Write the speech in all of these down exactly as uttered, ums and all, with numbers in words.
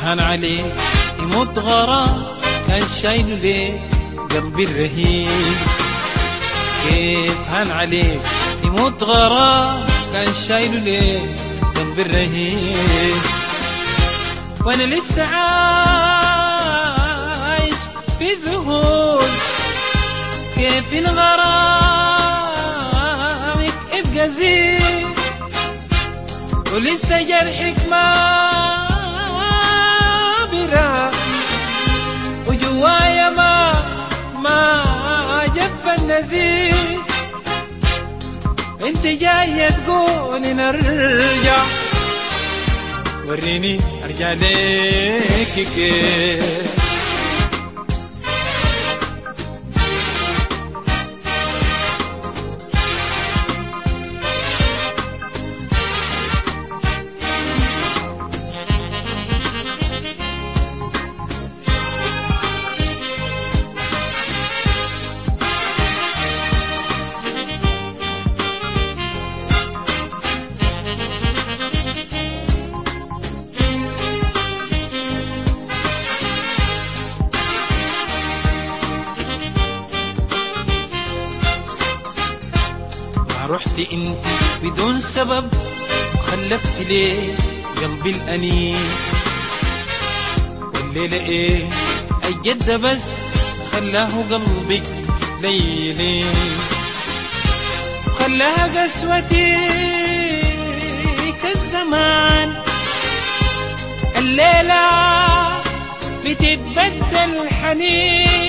هان عليه يموت غرام كان شايله ليه قلبي الرهيب. كيف هان عليه يموت غرام كان شايله ليه قلبي الرهيب. وانا لسه عايش في ذهول كيف الغرامك ابقى زين ولسه جرحك ما برا وجوايا ما ما جف النزيف. انت جاي تقولي نرجع وريني ارجع ليك كيف. رحت انت بدون سبب وخلفت ليه قلبي الأنين. والليلة ايه الجد بس خلاه قلبك ليلين خلاها قسوتي كالزمان. الليلة بتتبدل الحنين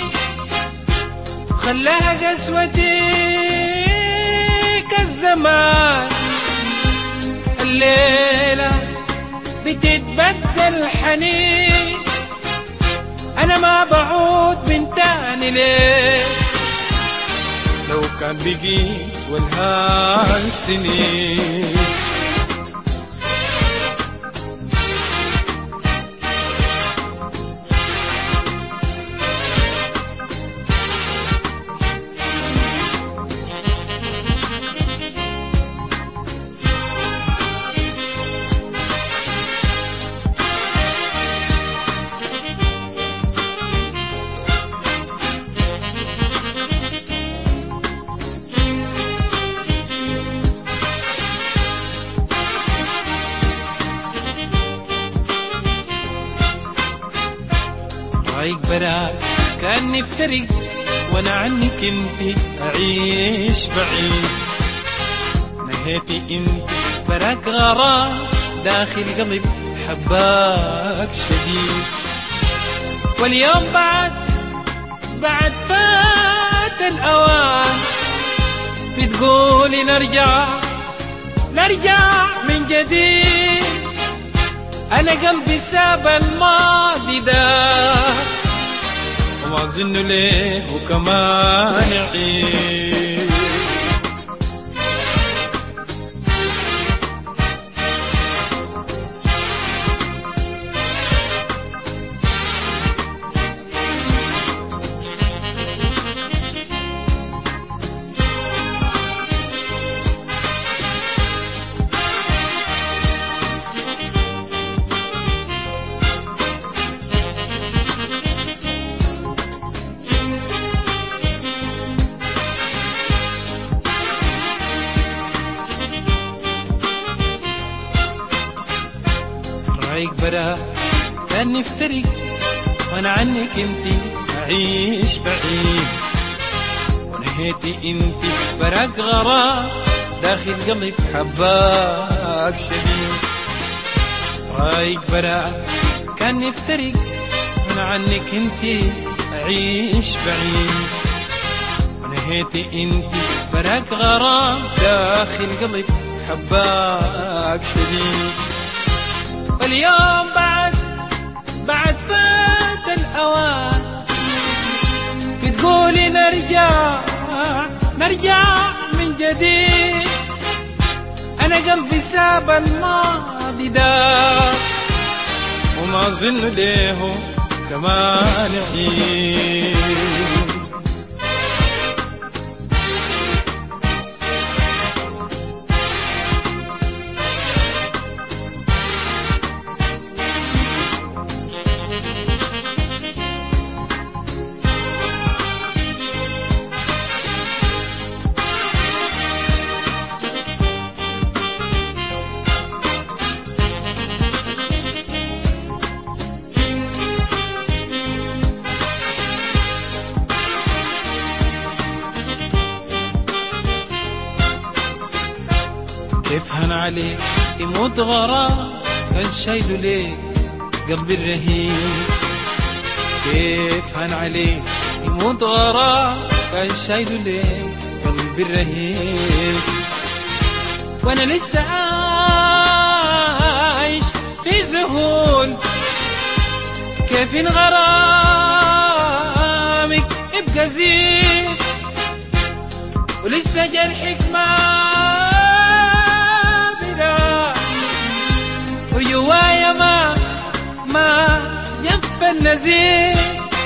خلاها قسوتي كالزمان. الليلة بتتبدل الحنين أنا ما بعود من تاني ليه لو كان بقيت والهان سنين. رايق براك كان نفترق وانا عنك انت اعيش بعيد. نهيتي انت براك غرام داخل قلب حباك شديد. واليوم بعد بعد فات الاوان بتقولي نرجع نرجع من جديد. أنا قلبي ساب الماضي ده وما أظن ليه وكمان يعيد. رايق برا كان نفترق وانا عنك انتي اعيش بعيد. ونهيتي انتي براك غرام داخل قلب حباك شديد. رايق برا كان نفترق وانا عنك انتي اعيش بعيد. ونهيتي انتي براك غرام داخل قلب حباك شديد. واليوم بعد بعد فات الأوان بتقولي نرجع نرجع من جديد. أنا قلبي ساب الماضي ده وما أظن ليه كمان يعيد. عليك يموت غرام كان شايله ليك قلبي الرهيب. كيف هان عليك يموت غرام كان شايله ليك قلبي الرهيب. وانا لسه عايش في ذهول كيف إن غرامك ابقى زين ولسه جرحك ما بلا وجوايا ما ما جف النزيف.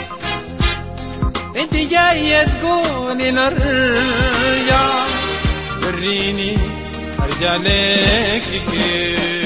انت جاية تقولي نرجع وريني ارجع لك كيف.